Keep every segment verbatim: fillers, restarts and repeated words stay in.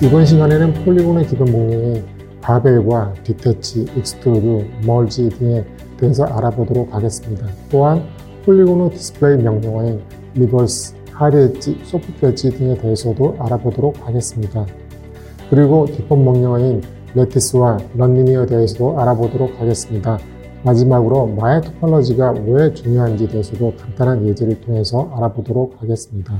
이번 시간에는 폴리곤의 기본 목록인 바벨과 디태치, 익스트루드, 멀지 등에 대해서 알아보도록 하겠습니다. 또한 폴리곤의 디스플레이 명령어인 리버스, 하드 엣지, 소프트 엣지 등에 대해서도 알아보도록 하겠습니다. 그리고 기본 명령어인 레티스와 넌리니어에 대해서도 알아보도록 하겠습니다. 마지막으로 마야 토폴로지가 왜 중요한지에 대해서도 간단한 예제를 통해서 알아보도록 하겠습니다.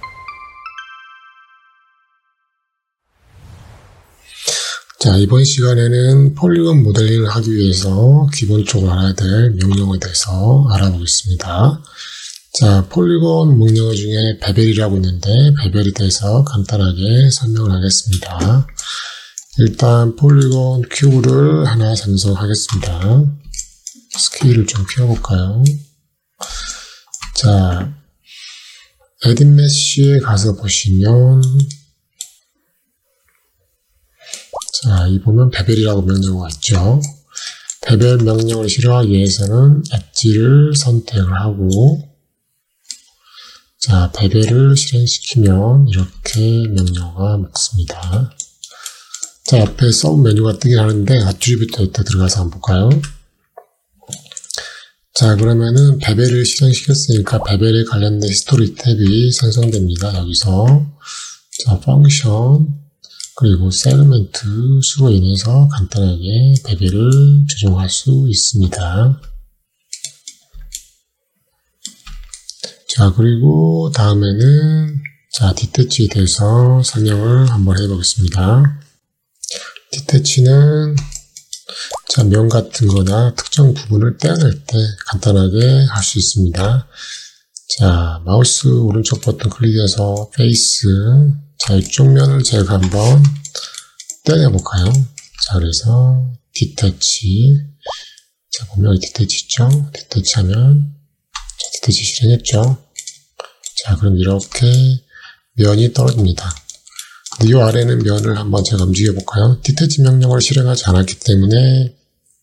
자, 이번 시간에는 폴리곤 모델링을 하기 위해서 기본적으로 알아야 될 명령어에 대해서 알아보겠습니다. 자, 폴리곤 명령어 중에 베벨이라고 있는데 베벨에 대해서 간단하게 설명을 하겠습니다. 일단 폴리곤 큐브를 하나 생성하겠습니다. 스케일을 좀 키워볼까요? 자, 에딧 메쉬에 가서 보시면 자, 이 보면 베벨이라고 명령어가 있죠. 베벨 명령어를 실행하기 위해서는 엣지를 선택을 하고 자, 베벨을 실행시키면 이렇게 명령어가 먹습니다. 자, 옆에 서브 메뉴가 뜨긴 하는데 attribute 데이터 들어가서 한번 볼까요? 자, 그러면은 베벨을 실행시켰으니까 베벨에 관련된 히스토리 탭이 생성됩니다. 여기서 자, 펑션 그리고 세그멘트 수로 인해서 간단하게 베벨을 조정할 수 있습니다. 자, 그리고 다음에는 자, 디태치에 대해서 설명을 한번 해보겠습니다. 디태치는 자, 면 같은 거나 특정 부분을 떼어낼 때 간단하게 할 수 있습니다. 자, 마우스 오른쪽 버튼 클릭해서 페이스 자, 이쪽 면을 제가 한번 떼내볼까요? 자, 그래서 디태치 자, 보면 여기 디태치 있죠? 디태치 하면 자, 디태치 실행했죠? 자, 그럼 이렇게 면이 떨어집니다. 근데 이 아래는 면을 한번 제가 움직여볼까요? 디태치 명령을 실행하지 않았기 때문에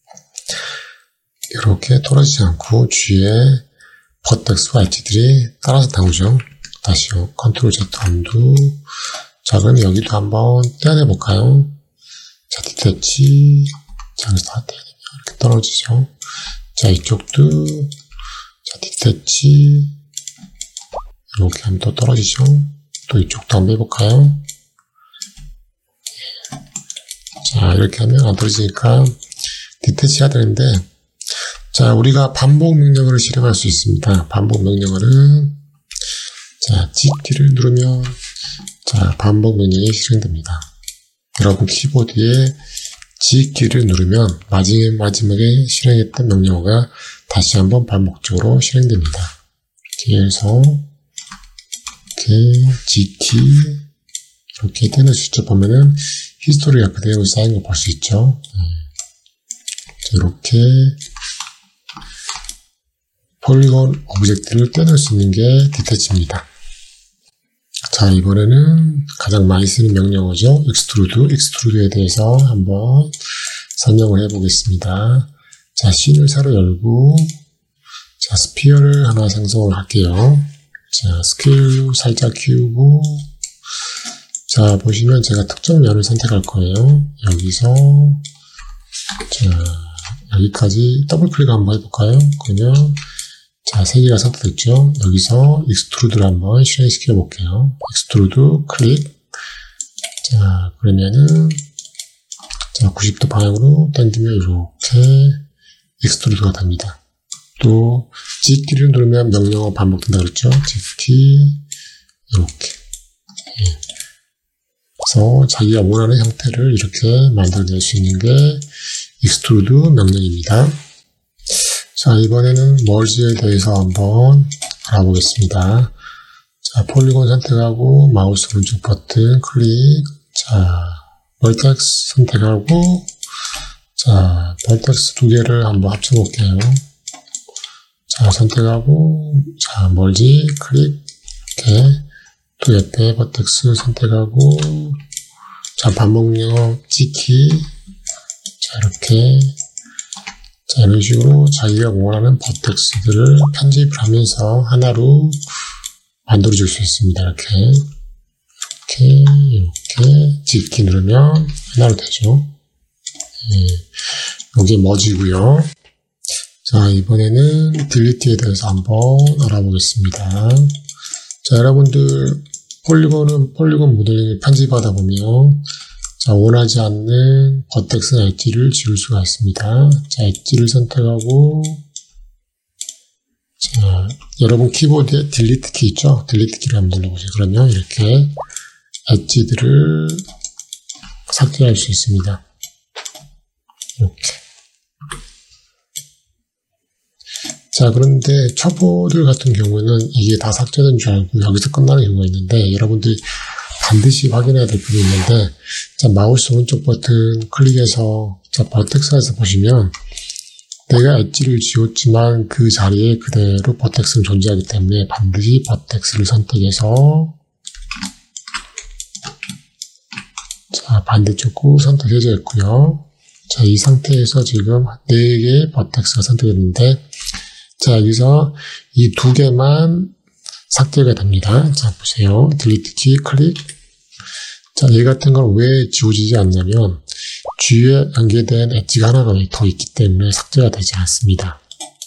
이렇게 떨어지지 않고 뒤에 버텍스와 엣지들이 따라서 나오죠. 다시요. 컨트롤 Z 언두. 자, 그럼 여기도 한번 떼어내볼까요? 자, 디태치. 자, 여기서 다 떼어내면 이렇게 떨어지죠. 자, 이쪽도. 자, 디태치. 이렇게 하면 또 떨어지죠. 또 이쪽도 한번 해볼까요? 자, 이렇게 하면 안 떨어지니까 디태치 해야 되는데, 자, 우리가 반복 명령어를 실행할 수 있습니다. 반복 명령어는 자, G키를 누르면 자, 반복 명령이 실행됩니다. 여러분 키보드에 G키를 누르면 마지막에, 마지막에 실행했던 명령어가 다시 한번 반복적으로 실행됩니다. 이렇게 해서 이렇게 G키 이렇게 떼낼 수 있죠. 보면은 히스토리가 그대로 쌓인 거 볼 수 있죠. 이렇게 폴리곤 오브젝트를 떼낼 수 있는 게 디태치입니다. 자, 이번에는 가장 많이 쓰는 명령어죠. 익스트루드, 익스트루드에 대해서 한번 설명을 해보겠습니다. 자, 씬을 새로 열고 자, 스피어를 하나 생성을 할게요. 자, 스케일 살짝 키우고 자, 보시면 제가 특정 면을 선택할 거예요. 여기서 자, 여기까지 더블 클릭 한번 해볼까요? 그러면 자, 세 개가 선택됐죠? 여기서 익스트루드를 한번 실행시켜 볼게요. 익스트루드 클릭. 자, 그러면은 자, 구십 도 방향으로 당기면 이렇게 익스트루드가 됩니다. 또 G키를 누르면 명령어 반복된다 그랬죠? G키 이렇게. 예. 그래서 자기가 원하는 형태를 이렇게 만들어낼 수 있는 게 익스트루드 명령입니다. 자, 이번에는 멀지에 대해서 한번 알아보겠습니다. 자, 폴리곤 선택하고 마우스 오른쪽 버튼 클릭. 자, 벌텍스 선택하고 자, 벌텍스 두 개를 한번 합쳐볼게요. 자, 선택하고 자, 멀지 클릭. 이렇게 또 옆에 벌텍스 선택하고 자, 반복명령 G키 자, 이렇게 자, 이런 식으로 자기가 원하는 버텍스들을 편집을 하면서 하나로 만들어줄 수 있습니다. 이렇게 이렇게, 이렇게, G키 누르면 하나로 되죠. 예, 요게 머지고요. 자, 이번에는 딜리트에 대해서 한번 알아보겠습니다. 자, 여러분들, 폴리곤은 폴리곤 모델링을 편집하다 보면, 자, 원하지 않는 버텍스나 엣지를 지울 수가 있습니다. 자, 엣지를 선택하고, 자, 여러분 키보드에 딜리트 키 있죠? 딜리트 키를 한번 눌러보세요. 그러면 이렇게 엣지들을 삭제할 수 있습니다. 이렇게. 자, 그런데 초보들 같은 경우는 이게 다 삭제된 줄 알고 여기서 끝나는 경우가 있는데, 여러분들이 반드시 확인해야 될 부분이 있는데, 자, 마우스 오른쪽 버튼 클릭해서, 자, 버텍스에서 보시면, 내가 엣지를 지웠지만 그 자리에 그대로 버텍스는 존재하기 때문에 반드시 버텍스를 선택해서, 자, 반대쪽 선택 해제했고요. 자, 이 상태에서 지금 네 개의 버텍스가 선택됐는데, 자, 여기서 이 두 개만 삭제가 됩니다. 자, 보세요. 딜리트 키 클릭. 자, 얘 같은 건 왜 지워지지 않냐면, G에 연계된 엣지가 하나가 더 있기 때문에 삭제가 되지 않습니다.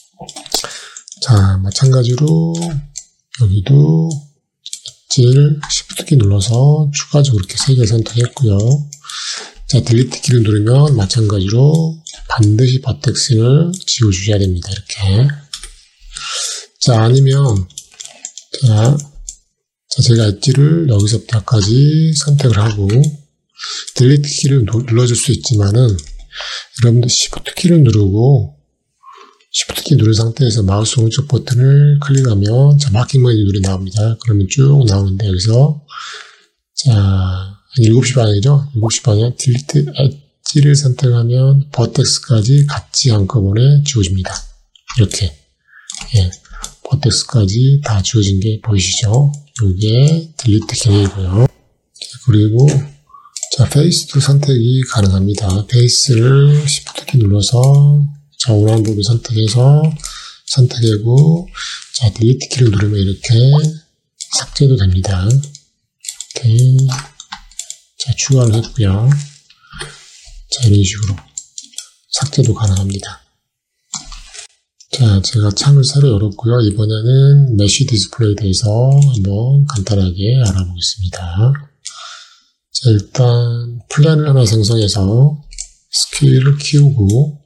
자, 마찬가지로 여기도 엣지를 Shift 키 눌러서 추가적으로 이렇게 세 개 선택했고요. 자, 딜리트 키를 누르면 마찬가지로 반드시 버텍스를 지워주셔야 됩니다. 이렇게. 자, 아니면 자, 자 제가 엣지를 여기서부터 여기까지 선택을 하고 딜리트 키를 눌러줄 수 있지만은 여러분들 Shift 키를 누르고 Shift 키 누른 상태에서 마우스 오른쪽 버튼을 클릭하면 자, 마킹 메뉴 눈이 나옵니다. 그러면 쭉 나오는데 여기서 자, 한 일곱 시 방향이죠? 일곱 시 방향 딜리트 엣지를 선택하면 버텍스까지 같이 한꺼번에 지워집니다. 이렇게. 예. 버텍스까지 다 지워진 게 보이시죠? 요게 딜리트 기능이고요. 그리고 자, 페이스도 선택이 가능합니다. 페이스를 Shift 키 눌러서 자, 원하는 부분 선택해서 선택하고 자, 딜리트 키를 누르면 이렇게 삭제도 됩니다. 이렇게 자, 추가를 했고요. 자, 이런 식으로 삭제도 가능합니다. 자, 제가 창을 새로 열었고요. 이번에는 메쉬 디스플레이에 대해서 한번 간단하게 알아보겠습니다. 자, 일단 플랜을 하나 생성해서 스케일을 키우고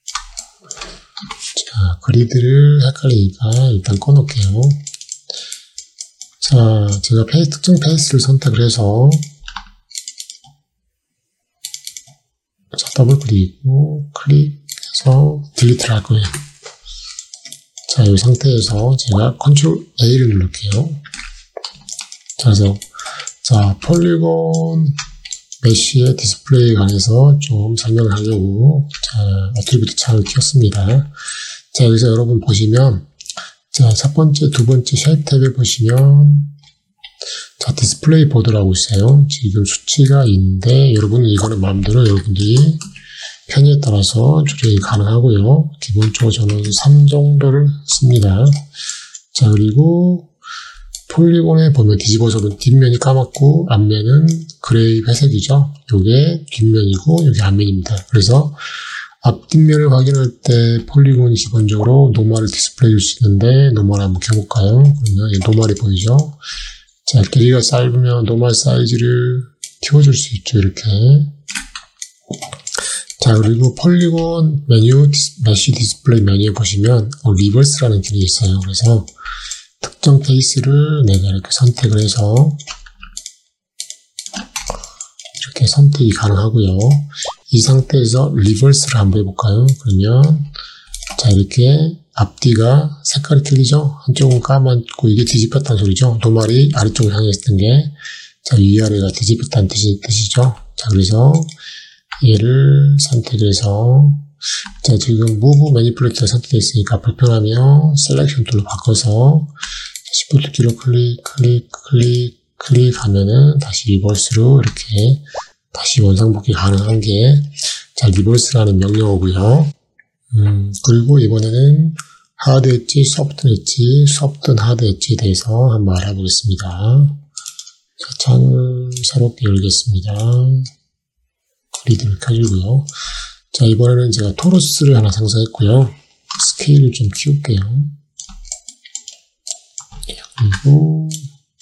자, 그리드를 헷갈리니까 일단 꺼놓을게요. 자, 제가 페이스, 특정 페이스를 선택을 해서 자, 더블 클릭이고 클릭해서 딜리트를 할 거예요. 자, 이 상태에서 제가 컨트롤 A를 누를게요. 자, 그래서 자, 폴리곤 메쉬의 디스플레이에 관해서 좀 설명을 하려고 자, 어트리뷰트 창을 켰습니다. 자, 여기서 여러분 보시면 자, 첫 번째, 두 번째 쉐입 탭에 보시면 자, 디스플레이 보드라고 있어요. 지금 수치가 있는데 여러분은 이거는 마음대로 여러분들이 편의에 따라서 조절이 가능하고요. 기본적으로 저는 삼 정도를 씁니다. 자, 그리고 폴리곤에 보면 뒤집어서는 뒷면이 까맣고 앞면은 그레이 회색이죠. 요게 뒷면이고 요게 앞면입니다. 그래서 앞뒷면을 확인할 때 폴리곤이 기본적으로 노멀을 디스플레이 줄 수 있는데 노멀 한번 켜볼까요? 그러면 노멀이 보이죠? 자, 길이가 짧으면 노멀 사이즈를 키워줄 수 있죠. 이렇게. 자, 그리고 폴리곤 메뉴, 메쉬 디스플레이 메뉴에 보시면 어, 리버스라는 기능이 있어요. 그래서 특정 페이스를 내가 이렇게 선택을 해서 이렇게 선택이 가능하고요. 이 상태에서 리버스를 한번 해볼까요? 그러면 자, 이렇게 앞뒤가 색깔이 틀리죠? 한쪽은 까맣고 이게 뒤집혔다는 소리죠? 노말이 아래쪽을 향해 있었던 게 자, 위아래가 뒤집혔다는 뜻이, 뜻이죠? 자, 그래서 얘를 선택해서 자, 지금 Move Manipulate가 선택되어 있으니까 불편하면 셀렉션 툴로 바꿔서 Shift 키로 클릭, 클릭, 클릭, 클릭하면은 다시 리버스로 이렇게 다시 원상복귀 가능한 게 자, 리버스라는 명령어고요. 음, 그리고 이번에는 하드 엣지, 소프트 엣지, 소프트 하드 엣지에 대해서 한번 알아보겠습니다. 자, 창을 새롭게 열겠습니다. 그리드를 켜주고요. 자, 이번에는 제가 토러스를 하나 생성했고요. 스케일을 좀 키울게요. 그리고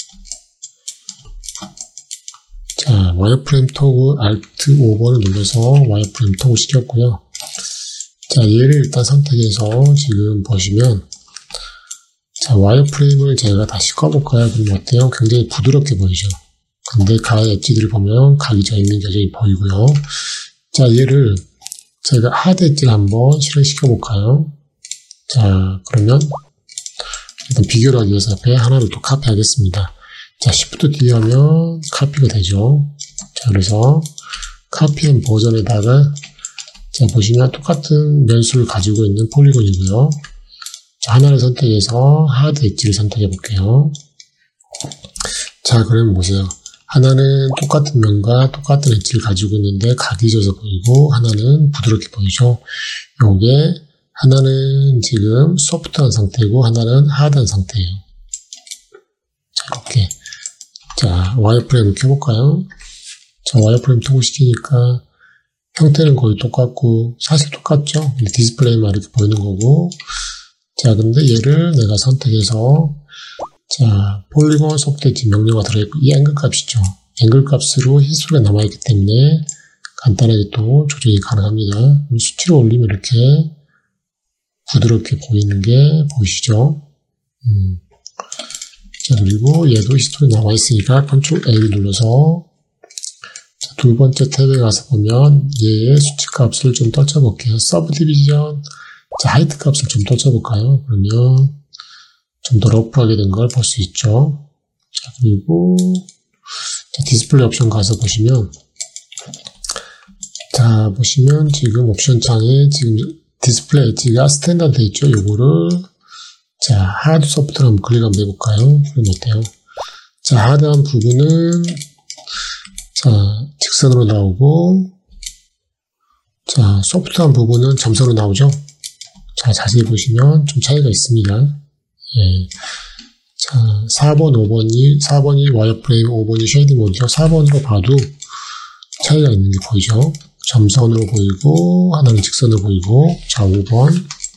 자, 와이어프레임 토그 알트 오 번을 눌러서 와이어프레임 토그 시켰고요. 자, 얘를 일단 선택해서 지금 보시면 자, 와이어프레임을 제가 다시 꺼볼까요? 그럼 어때요? 굉장히 부드럽게 보이죠? 근데 가의 엣지들을 보면 각이 져 있는 게 여전히 보이고요. 자, 얘를 제가 하드 엣지를 한번 실행시켜 볼까요? 자, 그러면 일단 비교를 하기 위해서 옆에 하나를 또 카피하겠습니다. 자, Shift D 하면 카피가 되죠. 자, 그래서 카피한 버전에다가 자, 보시면 똑같은 면수를 가지고 있는 폴리곤이고요. 자, 하나를 선택해서 하드 엣지를 선택해 볼게요. 자, 그러면 보세요. 하나는 똑같은 면과 똑같은 엣지를 가지고 있는데 각이 져서 보이고 하나는 부드럽게 보이죠. 요게 하나는 지금 소프트한 상태고 하나는 하드한 상태예요. 자, 이렇게. 자, 와이어프레임을 켜볼까요? 자, 와이어프레임 통보시키니까 형태는 거의 똑같고 사실 똑같죠? 디스플레이만 이렇게 보이는 거고. 자, 근데 얘를 내가 선택해서 자, 폴리곤 소프트 엣지 명령어가 들어있고 이 앵글 값이죠. 앵글 값으로 히스토리가 남아있기 때문에 간단하게 또 조정이 가능합니다. 수치를 올리면 이렇게 부드럽게 보이는 게 보이시죠? 음. 자, 그리고 얘도 히스토리 남아있으니까 컨트롤 A를 눌러서 자, 두 번째 탭에 가서 보면 얘의 수치 값을 좀 떨쳐볼게요. 서브 디비전 자, 하이트 값을 좀 떨쳐볼까요? 그러면 좀 더 러프하게 된 걸 볼 수 있죠. 자, 그리고 자, 디스플레이 옵션 가서 보시면 자, 보시면 지금 옵션 창에 지금 디스플레이 엣지가 스탠다드 있죠. 요거를 자, 하드 소프트로 한번 클릭 한번 해볼까요? 그럼 어때요? 자, 하드한 부분은 자, 직선으로 나오고 자, 소프트한 부분은 점선으로 나오죠. 자, 자세히 보시면 좀 차이가 있습니다. 예. 자, 사 번, 오 번이, 사 번이 와이어프레임, 오 번이 쉐이드 모드죠. 사 번으로 봐도 차이가 있는 게 보이죠. 점선으로 보이고, 하나는 직선으로 보이고, 자, 오 번.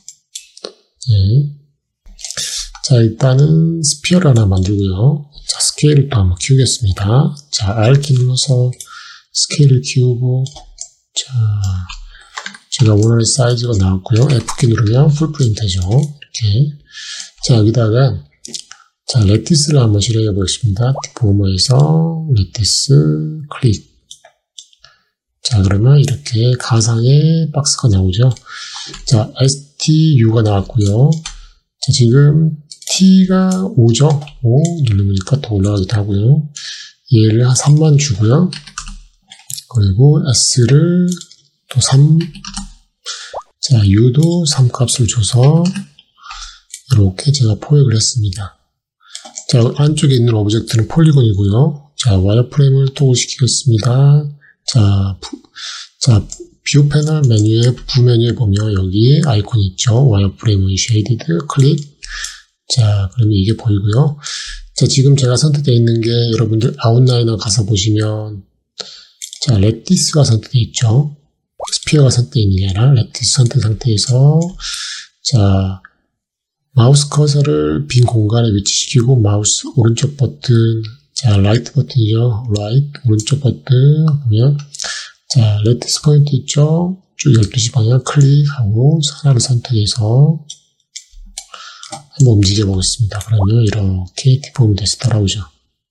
예. 자, 일단은 스피어를 하나 만들고요. 자, 스케일을 또 한번 키우겠습니다. 자, R키 눌러서 스케일을 키우고, 자, 제가 원하는 사이즈가 나왔고요. F키 누르면 풀프레임 되죠. 이렇게. 자, 여기다가, 자, 레티스를 한번 실행해 보겠습니다. 디포머에서 레티스 클릭. 자, 그러면 이렇게 가상의 박스가 나오죠. 자, 에스티유가 나왔고요. 자, 지금 T가 오죠. 오 누르니까 더 올라가기도 하고요. 얘를 한 삼만 주고요. 그리고 S를 또 삼, 자, U도 삼 값을 줘서 이렇게 제가 포획을 했습니다. 자, 안쪽에 있는 오브젝트는 폴리곤이고요. 자, 와이어프레임을 토글 시키겠습니다. 자, 부, 자, 뷰 패널 메뉴에 부 메뉴에 보면 여기 아이콘이 있죠. 와이어프레임 쉐이디드 클릭. 자, 그러면 이게 보이고요. 자, 지금 제가 선택되어 있는 게 여러분들 아웃라이너 가서 보시면 자, 레티스가 선택되어 있죠. 스피어가 선택되어 있는 게 아니라 레티스 선택 상태에서 자, 마우스 커서를 빈 공간에 위치시키고 마우스 오른쪽 버튼, 자, 라이트 버튼이죠. 라이트 오른쪽 버튼 보면 자, 레티스 포인트 있죠. 쭉 열두 시 방향 클릭하고 하나를 선택해서 한번 움직여 보겠습니다. 그러면 이렇게 디폼이 돼서 따라오죠.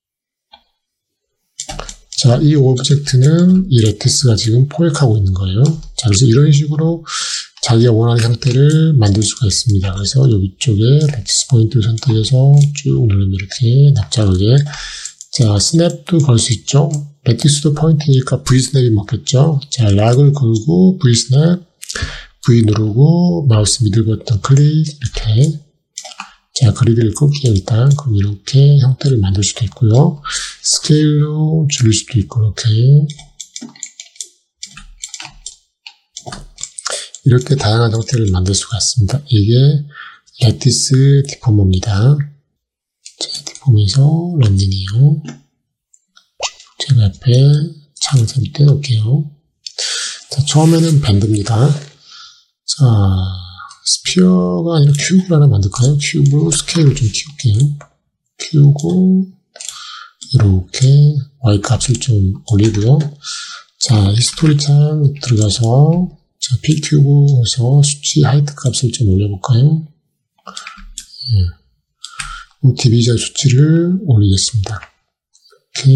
자, 이 오브젝트는 이 레티스가 지금 포획하고 있는 거예요. 자, 그래서 이런 식으로 자기가 원하는 형태를 만들 수가 있습니다. 그래서 여기 쪽에 레티스 포인트를 선택해서 쭉 누르면 이렇게 납작하게 자, 스냅도 걸 수 있죠. 레티스도 포인트니까 V 스냅이 먹겠죠. 자, 락을 걸고 V 스냅, V 누르고 마우스 미들 버튼 클릭 이렇게 자, 그리드를 끄기에 일단 그럼 이렇게 형태를 만들 수도 있고요. 스케일로 줄일 수도 있고 이렇게 이렇게 다양한 형태를 만들 수가 있습니다. 이게 레티스 디포머입니다. 자, 디폼에서 런닝이요. 제가 옆에 창을 떼놓을게요. 자, 처음에는 밴드입니다. 자, 스피어가 아니라 큐브를 하나 만들까요? 큐브 스케일을 좀 키울게요. 키우고, 이렇게 Y 값을 좀 올리고요. 자, 히스토리 창 들어가서, 자, P큐브에서 수치 하이트 값을 좀 올려볼까요? 예. 디비전 수치를 올리겠습니다. 이렇게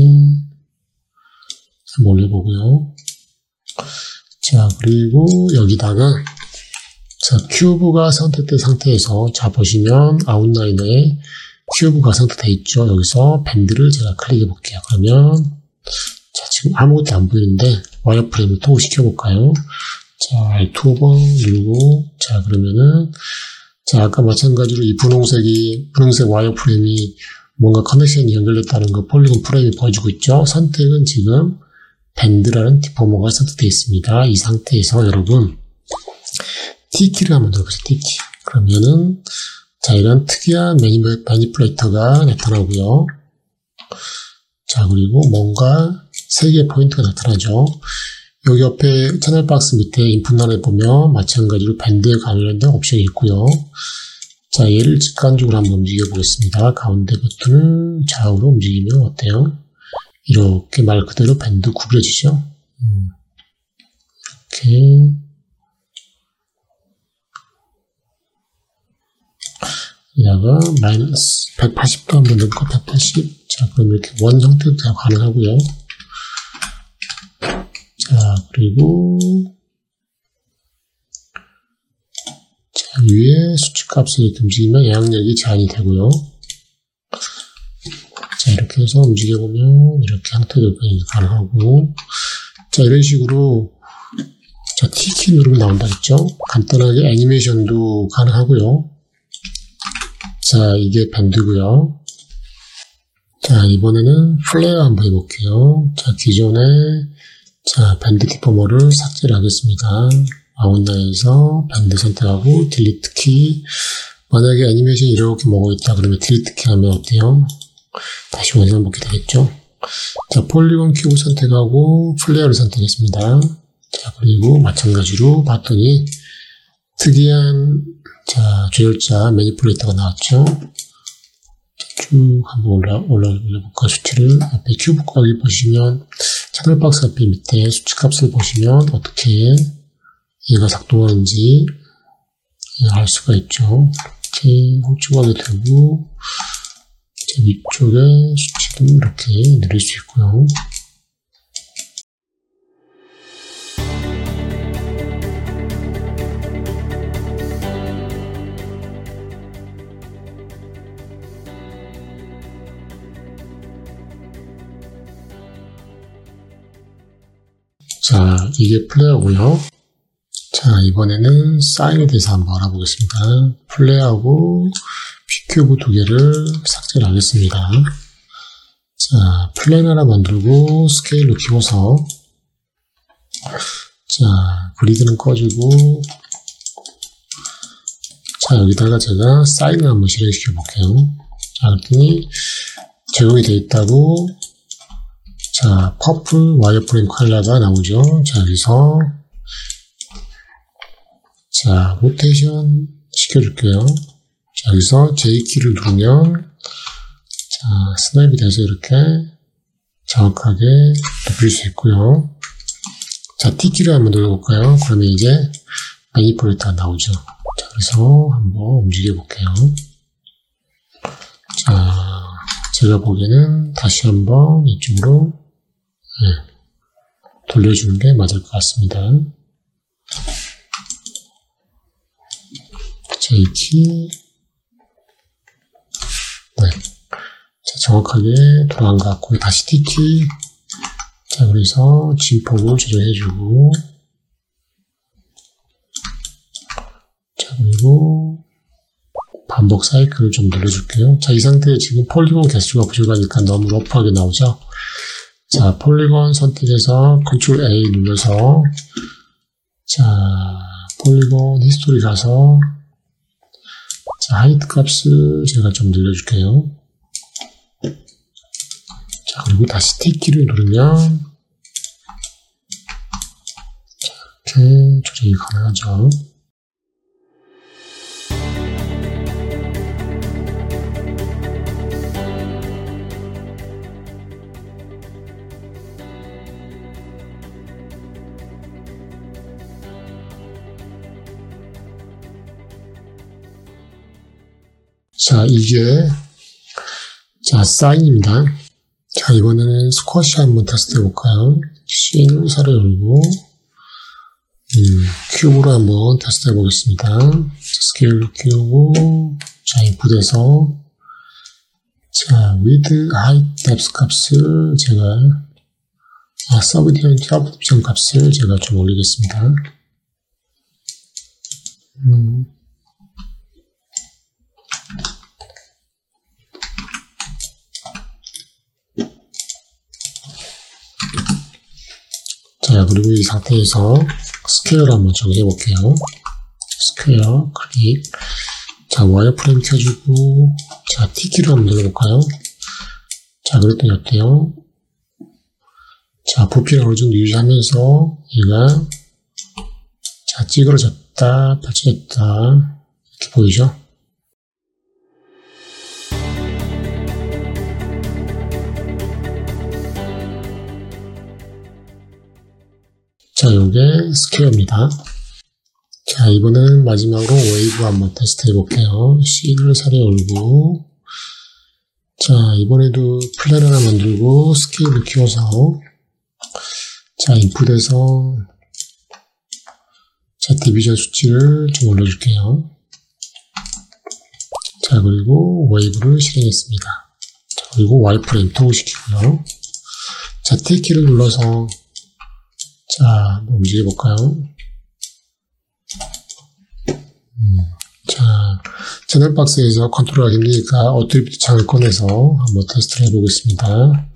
한번 올려보고요. 자, 그리고 여기다가 자, 큐브가 선택된 상태에서 자, 보시면 아웃라인에 큐브가 선택되어 있죠. 여기서 밴드를 제가 클릭해 볼게요. 그러면 자, 지금 아무것도 안 보이는데 와이어프레임을 통시켜 볼까요? 자, 알트 오 번 누르고 자, 그러면은 자, 아까 마찬가지로 이 분홍색이 분홍색 와이어프레임이 뭔가 커넥션이 연결됐다는 거 폴리곤 프레임이 보여주고 있죠. 선택은 지금 밴드라는 디포머가 선택되어 있습니다. 이 상태에서 여러분 T키를 한번 눌러보세요. T키. 그러면은 자, 이런 특이한 매니플레이터가 나타나고요. 자, 그리고 뭔가 세 개의 포인트가 나타나죠. 여기 옆에 채널 박스 밑에 인풋란에 보면 마찬가지로 밴드에 관련된 옵션이 있고요. 자, 얘를 직관적으로 한번 움직여 보겠습니다. 가운데 버튼을 좌우로 움직이면 어때요? 이렇게 말 그대로 밴드 구부려지죠. 음, 이렇게 여기다가 마이너스 백팔십 도 한번 넣고 백팔십. 자, 그럼 이렇게 원 형태도 다 가능하고요. 자, 그리고 자, 위에 수치값을 이렇게 움직이면 영향력이 제한이 되고요. 자, 이렇게 해서 움직여보면 이렇게 형태도 가능하고 자, 이런 식으로 자, T키 누르면 나온다 했죠? 간단하게 애니메이션도 가능하고요. 자, 이게 밴드고요. 자, 이번에는 플레어 한번 해볼게요. 자, 기존에 자, 밴드 디포머를 삭제를 하겠습니다. 아웃라인에서 밴드 선택하고 딜리트 키. 만약에 애니메이션이 이렇게 먹어 있다 그러면 딜리트 키 하면 어때요? 다시 원상 복귀 되겠죠? 자, 폴리곤 큐브 선택하고 플레어를 선택했습니다. 자, 그리고 마찬가지로 봤더니 특이한 자, 조절자 매니플레이터가 나왔죠? 쭉 한번 올라, 올라, 올려볼까, 수치를. 앞에 큐브 꽉이 보시면, 채널 박스 앞에 밑에 수치 값을 보시면 어떻게 얘가 작동하는지 알 수가 있죠. 이렇게 홀쭉하게 되고, 제 위쪽에 수치도 이렇게 누릴 수 있고요. 자, 이게 플레이어고요. 자, 이번에는 사인에 대해서 한번 알아보겠습니다. 플레이하고 P큐브 두 개를 삭제를 하겠습니다. 자, 플랜 하나 만들고 스케일로 키워서 자, 그리드는 꺼주고 자, 여기다가 제가 사인을 한번 실행시켜 볼게요. 자, 그랬더니 적용이 되어 있다고 자, 퍼플 와이어프레임 컬러가 나오죠. 자, 여기서 자, 로테이션 시켜줄게요. 자, 여기서 J키를 누르면 자, 스냅이 돼서 이렇게 정확하게 눕힐 수 있고요. 자, T키를 한번 눌러볼까요? 그러면 이제 매니플레이터가 나오죠. 자, 그래서 한번 움직여 볼게요. 자, 제가 보기에는 다시 한번 이쪽으로 네, 돌려주는 게 맞을 것 같습니다. J키 네, 자, 정확하게 돌아간 것 같고 다시 T키 자, 그래서 진폭을 조정해주고 자, 그리고 반복 사이클을 좀 늘려줄게요. 자, 이 상태에 지금 폴리곤 개수가 부족하니까 너무 러프하게 나오죠. 자, 폴리곤 선택해서 컨트롤 에이 눌러서 자, 폴리곤 히스토리 가서 자, 하이트 값을 제가 좀 늘려줄게요. 자, 그리고 다시 T키를 누르면, 자, 이렇게 조정이 가능하죠. 자, 이게, 자, 사인입니다. 자, 이번에는 스쿼시 한번 테스트 해볼까요? 씬을 사례 열고, 음, 큐브로 한번 테스트 해보겠습니다. 자, 스케일로 키우고, 자, 인풋에서, 자, width, height, depth 값을 제가, 아, 서브디언트 아웃옵션 값을 제가 좀 올리겠습니다. 음. 자, 그리고 이 상태에서 스퀘어를 한번 정해 볼게요. 스퀘어, 클릭. 자, 와이어프레임 켜주고, 자, T키를 한번 눌러볼까요? 자, 그랬더니 어때요? 자, 부피를 어느 정도 유지하면서 얘가, 자, 찌그러졌다, 펼쳐졌다, 이렇게 보이죠? 자, 요게 스퀘어입니다. 자, 이번엔 마지막으로 웨이브 한번 테스트 해볼게요. 씬을 사례 열고, 자, 이번에도 플랜 하나 만들고, 스케일을 키워서, 자, 인풋에서, 자, 디비전 수치를 좀 올려줄게요. 자, 그리고 웨이브를 실행했습니다. 자, 그리고 와이프레임 통일시키고요. 자, T키를 눌러서, 자, 한번 움직여볼까요? 음, 자, 채널박스에서 컨트롤하기 힘드니까 어트리뷰트 창을 꺼내서 한번 테스트를 해보겠습니다.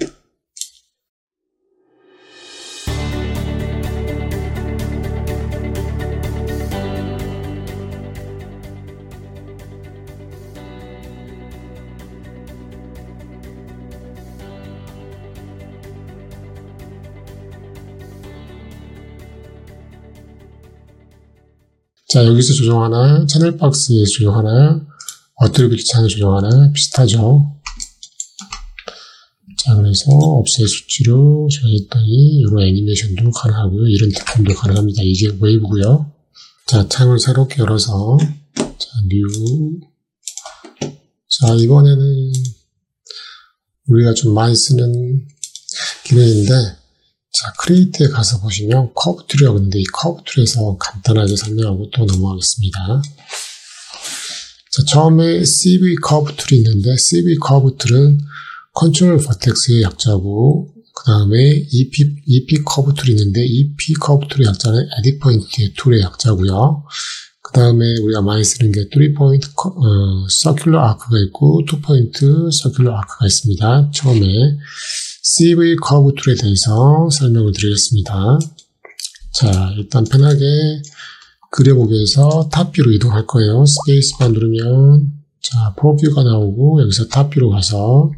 자, 여기서 조정하나, 채널박스에서 조정하나, 어트리뷰트 창을 조정하나, 비슷하죠. 자, 그래서 업셋 수치로 정했더니, 이런 애니메이션도 가능하고요. 이런 특품도 가능합니다. 이게 웨이브고요. 자, 창을 새롭게 열어서, 자, 뉴. 자, 이번에는 우리가 좀 많이 쓰는 기능인데, 자, 크리에이트에 가서 보시면 커브 툴이라고 있는데 이 커브 툴에서 간단하게 설명하고 또 넘어가겠습니다. 자, 처음에 씨브이 커브 툴이 있는데 씨브이 커브 툴은 컨트롤 버텍스의 약자고 그 다음에 이피, 이피 커브 툴이 있는데 이피 커브 툴의 약자는 에딧 포인트의 툴의 약자고요. 그 다음에 우리가 많이 쓰는 게 쓰리 포인트 어, 서큘러 아크가 있고 투 포인트 서큘러 아크가 있습니다. 처음에 씨브이 커브 툴에 대해서 설명을 드리겠습니다. 자, 일단 편하게 그려보기 위해서 탑뷰로 이동할 거예요. 스페이스바 누르면 자, 포뷰가 나오고 여기서 탑뷰로 가서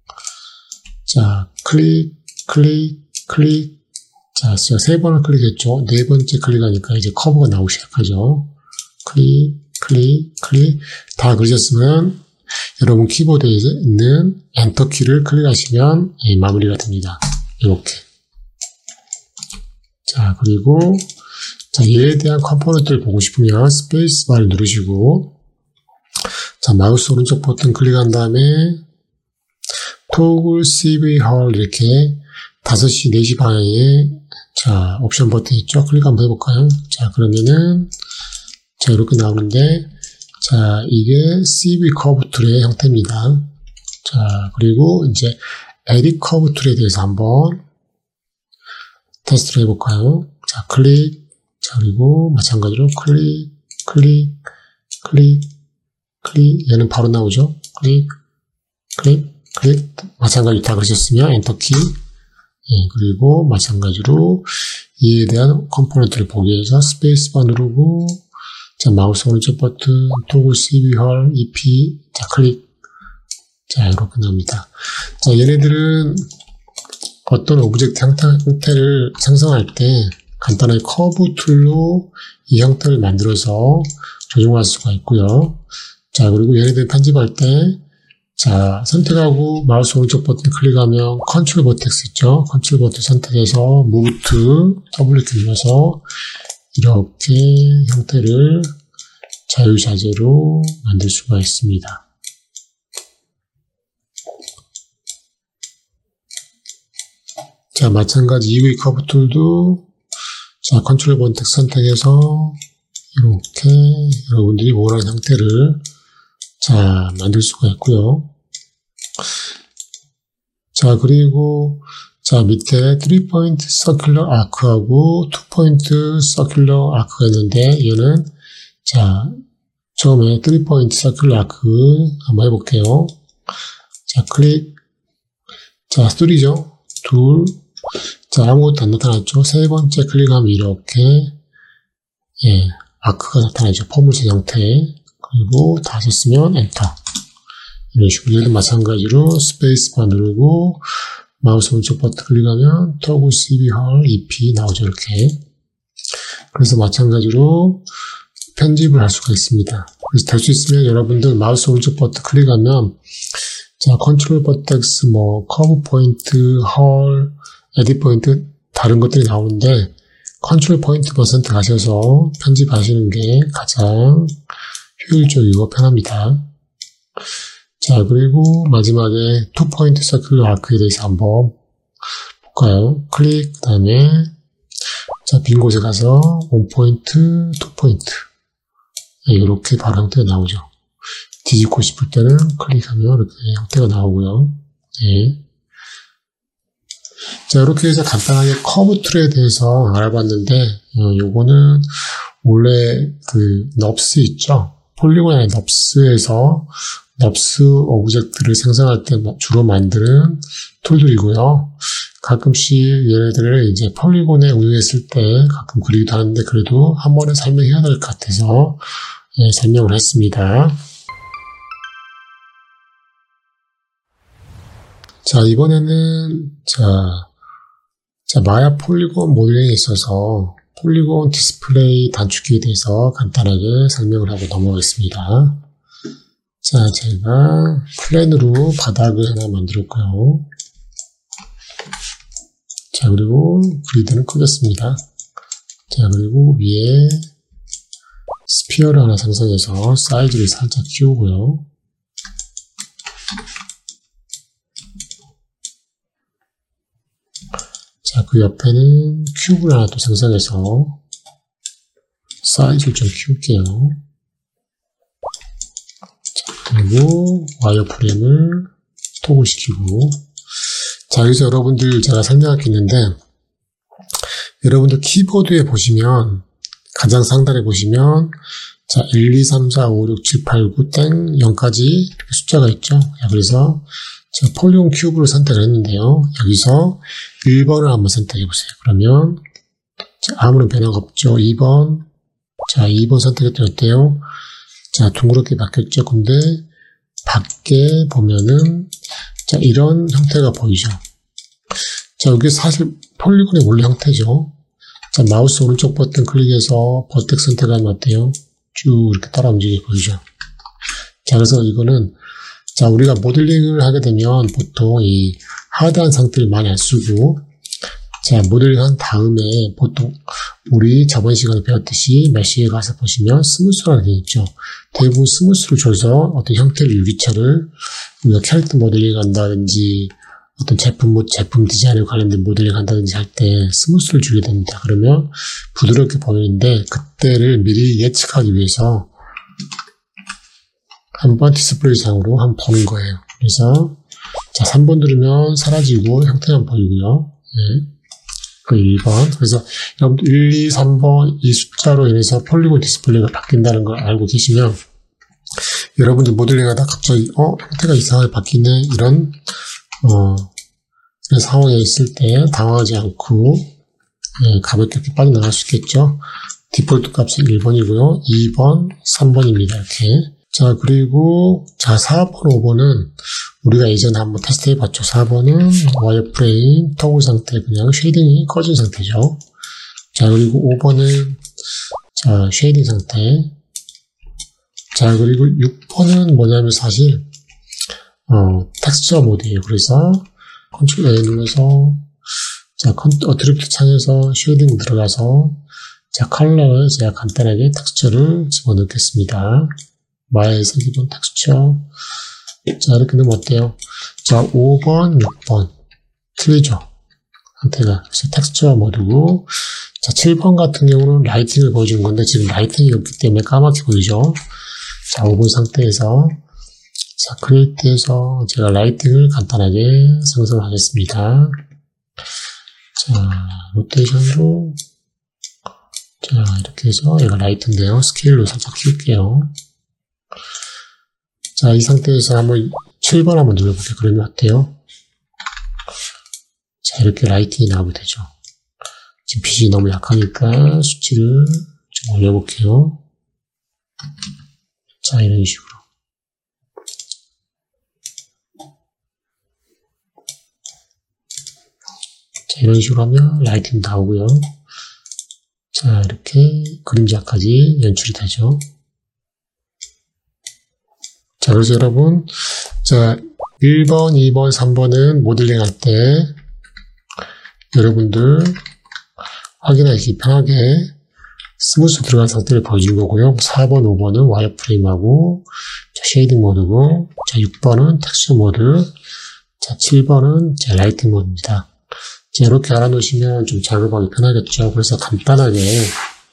자, 클릭, 클릭, 클릭. 자, 제가 세 번을 클릭했죠. 네 번째 클릭하니까 이제 커브가 나오기 시작하죠. 클릭, 클릭, 클릭. 다 그리셨으면 여러분 키보드에 있는 엔터 키를 클릭하시면 예, 마무리가 됩니다. 이렇게. 자, 그리고 자, 얘에 대한 컴포넌트를 보고 싶으면 스페이스 바를 누르시고 자, 마우스 오른쪽 버튼 클릭한 다음에 토글 씨브이 헐 이렇게 다섯 시, 네 시 방향에 자, 옵션 버튼 있죠? 클릭 한번 해볼까요? 자, 그러면은 자, 이렇게 나오는데 자, 이게 씨브이 커브 툴의 형태입니다. 자, 그리고 이제 에딧 커브 툴에 대해서 한번 테스트를 해볼까요? 자, 클릭. 자, 그리고 마찬가지로 클릭, 클릭, 클릭, 클릭. 얘는 바로 나오죠? 클릭, 클릭, 클릭. 마찬가지로 다 그러셨으면 엔터키. 예, 그리고 마찬가지로 이에 대한 컴포넌트를 보기 위해서 스페이스바 누르고 자, 마우스 오른쪽 버튼, 토글 씨브이 헐, 이피, 자, 클릭. 자, 이렇게 나옵니다. 자, 얘네들은, 어떤 오브젝트 형태, 형태를 생성할 때 간단하게 커브 툴로 이 형태를 만들어서 조정할 수가 있고요. 자, 그리고 얘네들 편집할 때, 자, 선택하고 마우스 오른쪽 버튼 클릭하면 컨트롤 버텍스 있죠? 컨트롤 버튼 선택해서 Move to 더블유키 눌러서 이렇게 형태를 자유자재로 만들 수가 있습니다. 자, 마찬가지 이브이 커브 툴도 자, 컨트롤 버튼 선택해서 이렇게 여러분들이 원하는 형태를 자, 만들 수가 있고요. 자, 그리고 자, 밑에 쓰리 포인트 서큘러 아크하고 투 포인트 서큘러 아크가 있는데 얘는 자, 처음에 쓰리 포인트 서큘러 아크 한번 해볼게요. 자, 클릭. 자, 삼이죠. 둘. 자, 아무것도 안 나타났죠. 세 번째 클릭하면 이렇게, 예, 아크가 나타나죠. 포물색 형태. 그리고 다 썼으면 엔터. 이런 식으로. 얘도 마찬가지로 스페이스바 누르고, 마우스 오른쪽 버튼 클릭하면 토글 씨비 헐 이피 나오죠. 이렇게. 그래서 마찬가지로 편집을 할 수가 있습니다. 그래서 될 수 있으면 여러분들 마우스 오른쪽 버튼 클릭하면, 자, 컨트롤 버텍스, 뭐, 커브 포인트, 헐, 에딧 포인트, 다른 것들이 나오는데, 컨트롤 포인트만 선택하셔서 편집하시는 게 가장 효율적이고 편합니다. 자, 그리고 마지막에 투 포인트 서큘러 아크에 대해서 한번 볼까요? 클릭, 그 다음에, 자, 빈 곳에 가서 원 포인트, 투 포인트. 네, 이렇게 바로 형태가 나오죠. 뒤집고 싶을 때는 클릭하면 이렇게 형태가 나오고요. 네. 자, 이렇게 해서 간단하게 커브 툴에 대해서 알아봤는데, 어, 요거는 원래 그 넙스 있죠? 폴리곤의 넙스에서 넙스 오브젝트를 생성할 때 주로 만드는 툴들이고요. 가끔씩 얘네들을 이제 폴리곤에 운영했을 때 가끔 그리기도 하는데, 그래도 한 번에 설명해야 될 것 같아서 예, 설명을 했습니다. 자, 이번에는, 자, 자, 마야 폴리곤 모델링에 있어서 폴리곤 디스플레이 단축키에 대해서 간단하게 설명을 하고 넘어가겠습니다. 자, 제가 플랜으로 바닥을 하나 만들었고요. 자, 그리고 그리드는 끄겠습니다. 자, 그리고 위에 스피어를 하나 생성해서 사이즈를 살짝 키우고요. 자, 그 옆에는 큐브를 하나 또 생성해서 사이즈를 좀 키울게요. 자, 그리고 와이어 프레임을 토글시키고. 자, 여기서 여러분들 제가 설명할 게 있는데, 여러분들 키보드에 보시면, 가장 상단에 보시면, 자, 일, 이, 삼, 사, 오, 육, 칠, 팔, 구, 땡, 영까지 이렇게 숫자가 있죠. 자, 그래서 제가 폴리곤 큐브를 선택을 했는데요. 여기서 일 번을 한번 선택해 보세요. 그러면 자, 아무런 변화가 없죠. 이 번. 자, 이 번 선택했더니 어때요? 자, 둥그렇게 바뀌었죠. 근데 밖에 보면은 자, 이런 형태가 보이죠. 자, 여기 사실 폴리곤의 원래 형태죠. 자, 마우스 오른쪽 버튼 클릭해서 버텍 선택하면 어때요? 쭉 이렇게 따라 움직이게 보이죠. 자, 그래서 이거는 자, 우리가 모델링을 하게 되면 보통 이 하드한 상태를 많이 안 쓰고, 자, 모델링 한 다음에 보통 우리 저번 시간에 배웠듯이 메시에 가서 보시면 스무스라는 게 있죠. 대부분 스무스를 줘서 어떤 형태를 유기체를 우리가 캐릭터 모델링 한다든지 어떤 제품, 제품 디자인에 관련된 모델링 한다든지 할 때 스무스를 주게 됩니다. 그러면 부드럽게 보이는데 그때를 미리 예측하기 위해서 한번 디스플레이 상으로 한번 보는 거예요. 그래서 자, 삼 번 누르면 사라지고 형태만 보이고요. 네. 그 일 번. 그래서 여러분들 일, 이, 삼 번 이 숫자로 인해서 폴리곤 디스플레이가 바뀐다는 걸 알고 계시면 여러분들 모델링 하다 갑자기 어? 형태가 이상하게 바뀌네. 이런 어, 이런 상황에 있을 때 당황하지 않고 예, 가볍게 이렇게 빠져나갈 수 있겠죠. 디폴트 값은 일 번이고요. 이 번, 삼 번입니다. 이렇게. 자, 그리고, 자, 사 번, 오 번은 우리가 예전에 한번 테스트 해봤죠. 사 번은 와이어프레임 토글 상태, 그냥 쉐이딩이 꺼진 상태죠. 자, 그리고 오 번은, 자, 쉐이딩 상태. 자, 그리고 육 번은 뭐냐면 사실, 어, 텍스처 모드예요. 그래서, 컨트롤 A 눌러서, 자, 어트리뷰트 창에서 쉐이딩 들어가서, 자, 컬러에 제가 간단하게 텍스처를 집어넣겠습니다. 마야의 색이던 텍스처. 자, 이렇게 넣으면 어때요? 자, 오 번, 육 번. 틀리죠? 상태가. 그래서 텍스처 모드고, 자, 칠 번 같은 경우는 라이팅을 보여주는 건데, 지금 라이팅이 없기 때문에 까맣게 보이죠? 자, 오 번 상태에서, 자, 크리에이트에서 제가 라이팅을 간단하게 생성을 하겠습니다. 자, 로테이션으로, 자, 이렇게 해서 얘가 라이트인데요. 스케일로 살짝 키울게요. 자, 이 상태에서 한번 칠 번 한번 눌러볼게요. 그러면 어때요? 자, 이렇게 라이팅이 나오면 되죠. 지금 빛이 너무 약하니까 수치를 좀 올려볼게요. 자, 이런 식으로. 자, 이런 식으로 하면 라이팅 나오고요. 자, 이렇게 그림자까지 연출이 되죠. 자, 그래서 여러분, 자, 일 번, 이 번, 삼 번은 모델링 할 때 여러분들 확인하기 편하게 스무스 들어간 상태를 보여준 거고요. 사 번, 오 번은 와이어프레임하고, 자, 쉐이딩 모드고, 자, 육 번은 텍스처 모드, 자, 칠 번은 자, 라이팅 모드입니다. 자, 이렇게 알아놓으시면 좀 작업하기 편하겠죠. 그래서 간단하게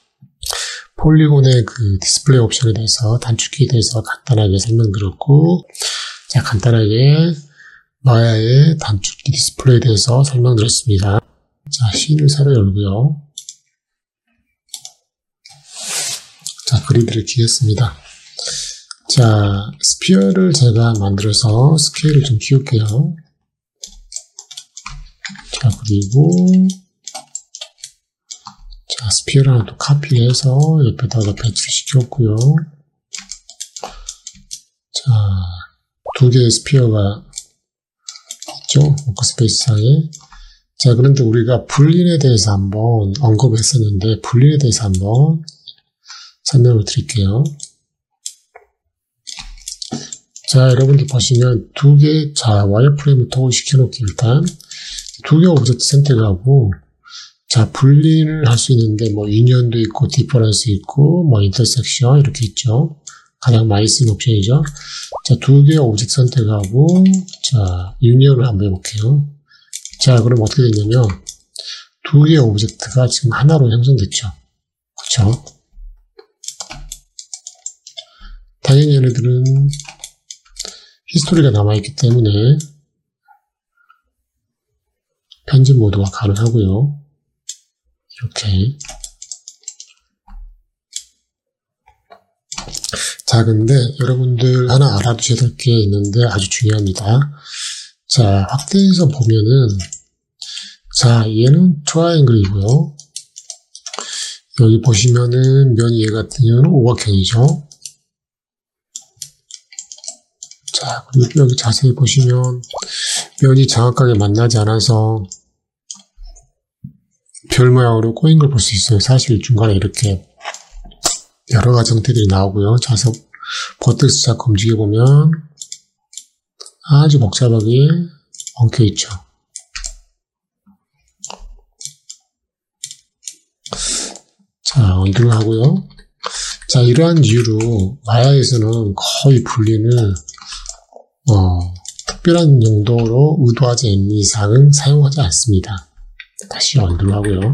폴리곤의 그 디스플레이 옵션에 대해서, 단축키에 대해서 간단하게 설명드렸고, 자, 간단하게 마야의 단축키 디스플레이에 대해서 설명드렸습니다. 자, 씬을 새로 열고요. 자, 그리드를 키웠습니다. 자, 스피어를 제가 만들어서 스케일을 좀 키울게요. 자, 그리고 자, 스피어를 하나 또 카피를 해서 옆에다가 배치시켰고요. 자, 두 개의 스피어가 있죠? 워크스페이스 상에. 자, 그런데 우리가 불린에 대해서 한번 언급했었는데, 불린에 대해서 한번 설명을 드릴게요. 자, 여러분들 보시면 두 개, 자, 와이어프레임을 통을 시켜놓기 일단 두 개 오브젝트 선택하고, 자, 분리를 할 수 있는데, 뭐, 유니언도 있고, 디퍼런스 있고, 뭐, 인터섹션, 이렇게 있죠. 가장 많이 쓰는 옵션이죠. 자, 두 개의 오브젝트 선택하고, 자, 유니언을 한번 해볼게요. 자, 그럼 어떻게 되냐면, 두 개의 오브젝트가 지금 하나로 형성됐죠. 그쵸? 당연히 얘네들은 히스토리가 남아있기 때문에, 편집 모드가 가능하고요. 이렇게. 자, 근데 여러분들 하나 알아두셔야 될 게 있는데 아주 중요합니다. 자, 확대해서 보면은, 자, 얘는 트라이앵글이고요. 여기 보시면은 면이 얘 같은 경우는 오각형이죠. 자, 그리고 여기 자세히 보시면 면이 정확하게 만나지 않아서 별 모양으로 꼬인 걸 볼 수 있어요. 사실 중간에 이렇게 여러 가지 형태들이 나오고요. 자서 버텍스 자꾸 움직여보면 아주 복잡하게 엉켜 있죠. 자, 언두를 하고요. 자, 이러한 이유로 마야에서는 거의 분리는 어, 특별한 용도로 의도하지 않는 이상은 사용하지 않습니다. 다시 언두를 하고요.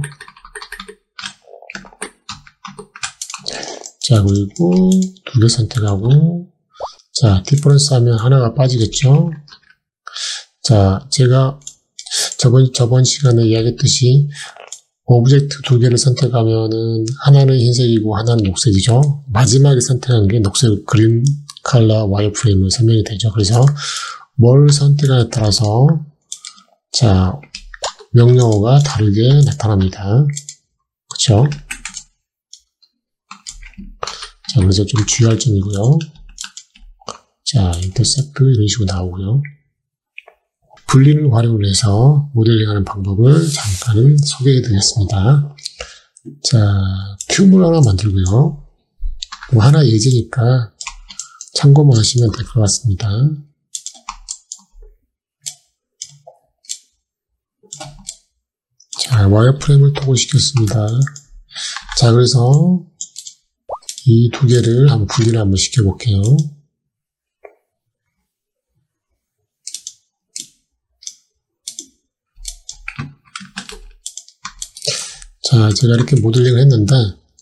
자, 그리고 두 개 선택하고, 자, 디퍼런스 하면 하나가 빠지겠죠? 자, 제가 저번, 저번 시간에 이야기했듯이 오브젝트 두 개를 선택하면은 하나는 흰색이고 하나는 녹색이죠? 마지막에 선택한 게 녹색 그린 컬러 와이어프레임으로 설명이 되죠. 그래서 뭘 선택하냐에 따라서 자, 명령어가 다르게 나타납니다. 그쵸? 자, 그래서 좀 주의할 점이고요. 자, 인터셉트 이런 식으로 나오고요. 분리를 활용을 해서 모델링하는 방법을 잠깐 소개해 드리겠습니다. 자, 큐브를 하나 만들고요. 뭐 하나 예제니까 참고만 하시면 될 것 같습니다. 자, 와이어프레임을 토글시켰습니다. 자, 그래서 이 두 개를 한번 분리를 한번 시켜볼게요. 자, 제가 이렇게 모델링을 했는데,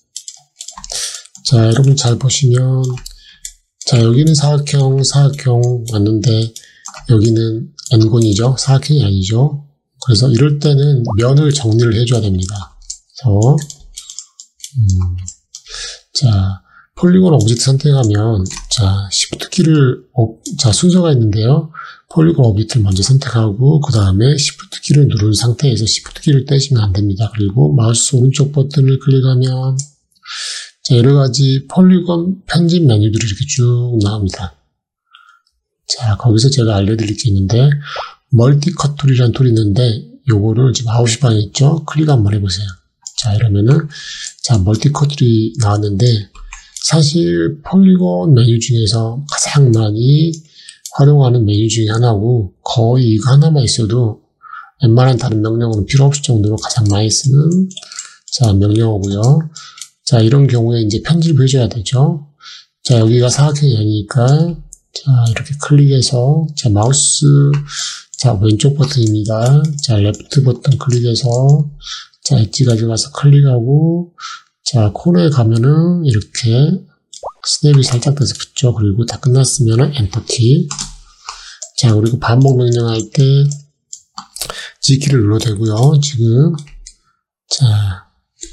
자, 여러분 잘 보시면, 자, 여기는 사각형, 사각형 맞는데, 여기는 엔곤이죠? 사각형이 아니죠? 그래서 이럴 때는 면을 정리를 해줘야 됩니다. 그래서, 음, 자, 폴리곤 오브젝트 선택하면, 자, Shift 키를, 어, 자, 순서가 있는데요. 폴리곤 오브젝트를 먼저 선택하고, 그 다음에 Shift 키를 누른 상태에서 Shift 키를 떼시면 안 됩니다. 그리고 마우스 오른쪽 버튼을 클릭하면, 자, 여러 가지 폴리곤 편집 메뉴들이 이렇게 쭉 나옵니다. 자, 거기서 제가 알려드릴 게 있는데, 멀티컷 툴이라는 툴이 있는데, 요거를 지금 아홉 시 반에 있죠? 클릭 한번 해보세요. 자, 이러면은, 자, 멀티컷 툴이 나왔는데, 사실 폴리곤 메뉴 중에서 가장 많이 활용하는 메뉴 중에 하나고, 거의 이거 하나만 있어도 웬만한 다른 명령어는 필요 없을 정도로 가장 많이 쓰는, 자, 명령어고요. 자, 이런 경우에 이제 편집을 해줘야 되죠. 자, 여기가 사각형이 아니니까, 자, 이렇게 클릭해서, 자, 마우스, 자, 왼쪽 버튼입니다. 자, 레프트 버튼 클릭해서, 자, 엣지 가져가서 클릭하고, 자, 코너에 가면은 이렇게 스냅이 살짝 돼서 붙죠. 그리고 다 끝났으면은 엔터키. 자, 그리고 반복 명령할 때 G키를 눌러도 되고요. 지금, 자,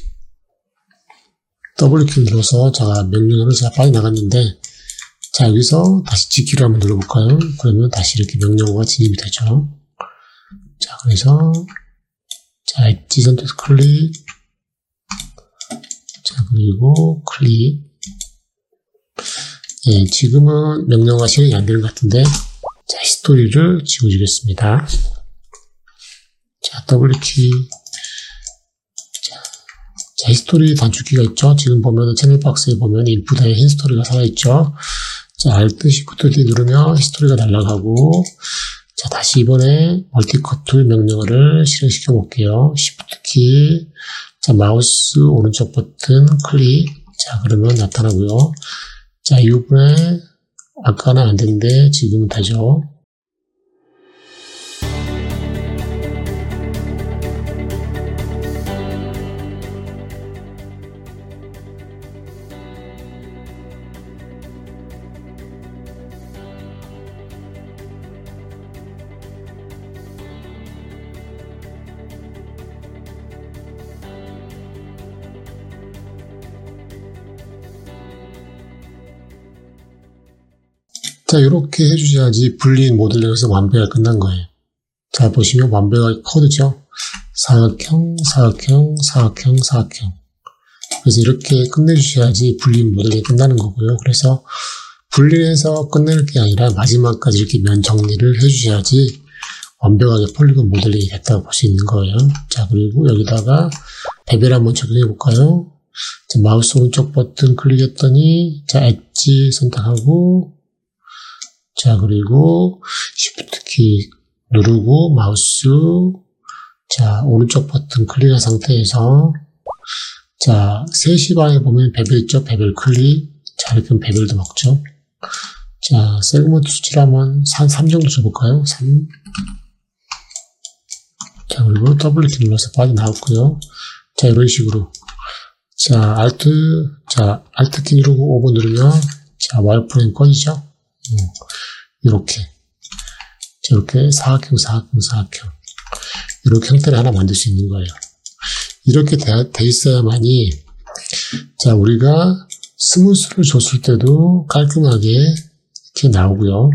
더블유키를 눌러서, 자, 명령어를 제가 빠져나갔는데, 자, 여기서 다시 G키를 한번 눌러볼까요? 그러면 다시 이렇게 명령어가 진입이 되죠. 자, 그래서, 자, 엣지 선택 클릭. 자, 그리고 클릭. 예, 지금은 명령어가 실행이 안 되는 것 같은데, 자, 히스토리를 지워주겠습니다. 자, 더블유키. 자, 히스토리 단축키가 있죠? 지금 보면은 채널 박스에 보면 인풋에 히스토리가 살아있죠? 자, Alt, Shift D 누르면 히스토리가 날아가고, 자, 다시 이번에 멀티컷 툴 명령어를 실행시켜 볼게요. Shift 키, 자, 마우스 오른쪽 버튼 클릭. 자, 그러면 나타나고요. 자, 이 부분에 아까는 안 됐는데 지금은 되죠. 자, 이렇게 해주셔야지 분리인 모델링에서 완벽하게 끝난 거예요. 자, 보시면 완벽하게 커드죠? 사각형, 사각형, 사각형, 사각형. 그래서 이렇게 끝내주셔야지 분리인 모델링이 끝나는 거고요. 그래서 분리해서 끝낼 게 아니라 마지막까지 이렇게 면 정리를 해주셔야지 완벽하게 폴리곤 모델링이 됐다고 볼 수 있는 거예요. 자, 그리고 여기다가 베벨 한번 적용해 볼까요? 자, 마우스 오른쪽 버튼 클릭했더니, 자, 엣지 선택하고, 자, 그리고 Shift 키 누르고 마우스, 자, 오른쪽 버튼 클릭한 상태에서, 자, 세 시 방에 보면 베벨 있죠? 베벨 클릭. 자, 이렇게 하면 베벨도 먹죠. 자, 세그먼트 수치를 한번 삼 정도 줘볼까요? 삼. 자, 그리고 더블유키 눌러서 빠져나왔고요. 자, 이런 식으로. 자, Alt, 자, Alt 키 누르고 오 번 누르면, 자, 와이어프레임 꺼지죠? 음, 이렇게. 자, 이렇게 사각형, 사각형, 사각형. 이렇게 형태를 하나 만들 수 있는 거예요. 이렇게 돼, 돼 있어야만이, 자, 우리가 스무스를 줬을 때도 깔끔하게 이렇게 나오고요.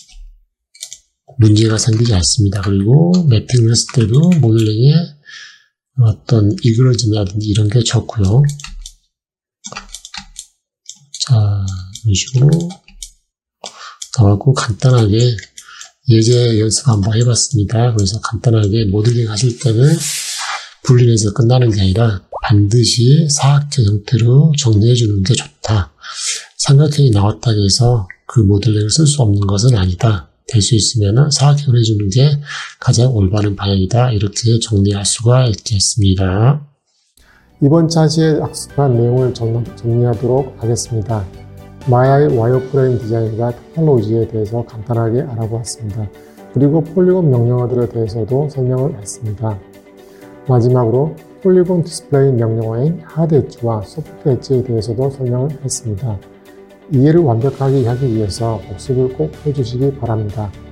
문제가 생기지 않습니다. 그리고 매핑을 했을 때도 모델링에 어떤 이그러짐이라든지 이런 게 적고요. 자, 이런 식으로 나왔고 간단하게 예제 연습 한번 해봤습니다. 그래서 간단하게 모델링 하실 때는 분리해서 끝나는 게 아니라 반드시 사각형 형태로 정리해 주는 게 좋다. 삼각형이 나왔다고 해서 그 모델링을 쓸 수 없는 것은 아니다. 될 수 있으면 사각형을 해주는 게 가장 올바른 방향이다. 이렇게 정리할 수가 있겠습니다. 이번 차시에 학습한 내용을 정리하도록 하겠습니다. 마이아이 와이어프레임 디자인과 테크놀로지에 대해서 간단하게 알아보았습니다. 그리고 폴리곤 명령어들에 대해서도 설명을 했습니다. 마지막으로 폴리곤 디스플레이 명령어인 하드 엣지와 소프트 엣지에 대해서도 설명을 했습니다. 이해를 완벽하게 하기 위해서 복습을 꼭 해주시기 바랍니다.